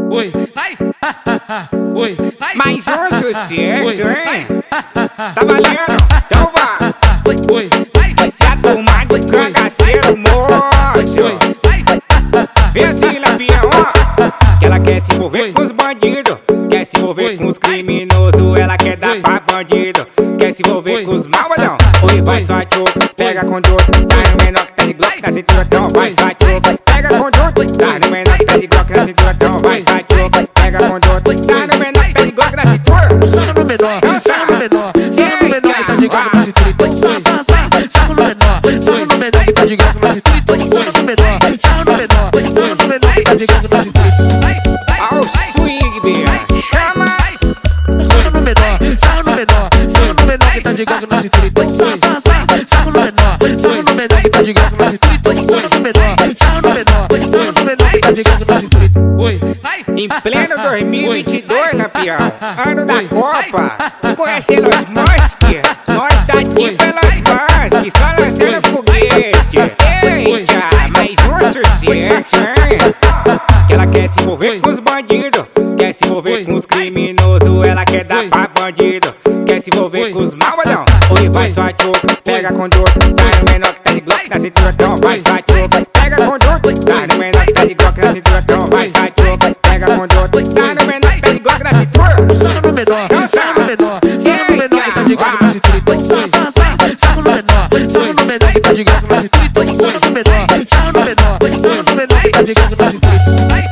Oi, ai, oi, ai. Mais um sucesso, hein? Tá valendo? Então vá. Oi, ai, Se a turma de cangaceiro moço. oi, ai. Vem assim, Lampião, ó. Que ela quer se envolver com os bandidos, quer se envolver com os criminosos, ela quer dar pra bandido, quer se envolver com os malvadão. Oi, vai só tchuca, pega com dor, sai no menor que tá de glock na cintura, então vai só tchuca, pega com dor, sai no menor que tá de glock na cintura, então vai só tchuca, pega com dor, sai no menor que tá de glock na cintura. Sarra no menor, sarra no menor, sarra no menor que tá de glock na cintura, então sarra no menor, sarra no menor que tá de glock na cintura, então sarra no menor, sarra no menor, sarra no menor que tá de glock na cintura. Ao swing, bicho, chama. Sarra no menor, sarra no menor, sarra no menor que tá de glock na cintura, então sarra no menor, sarra no menor que tá de glock na cintura, então sarra no menor, sarra no menor, sarra no menor que tá de glock na cintura. Oi, ai. Em pleno 2022, Lampião, ano da Copa, tu conhece Elon Musk? Nós tá aqui pelas Musk, só lançando foguete. Eita, mais um sucesso, hein? Que ela quer se envolver com os bandidos, quer se envolver com os criminosos, ela quer dar pra bandido, quer se envolver com os malvadão. Oi, vai só tchuca, pega com dor, sai no menor que tá de glock na cintura, então vai só tchuca, pega com dor, sai no menor que tá de glock na cintura, então vai só tchuca, pega com dor, sai no menor que tá de glock na cintura. Sarra no menor, sarra no menor, sarra no menor que tá de glock na cintura, então sarra no menor, sarra no menor que tá de glock na cintura, então sarra no menor, sarra no menor, sarra no menor que tá de glock na cintura.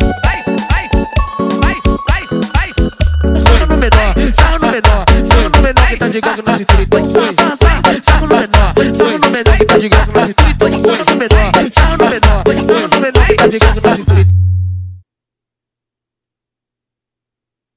Sarra no menor, sarra no menor, sarra no menor que tá de glock na cintura, então sarra no menor, sarra no menor que tá de glock na cintura, então sarra no menor, sarra no menor, sarra no menor que tá de glock na cintura.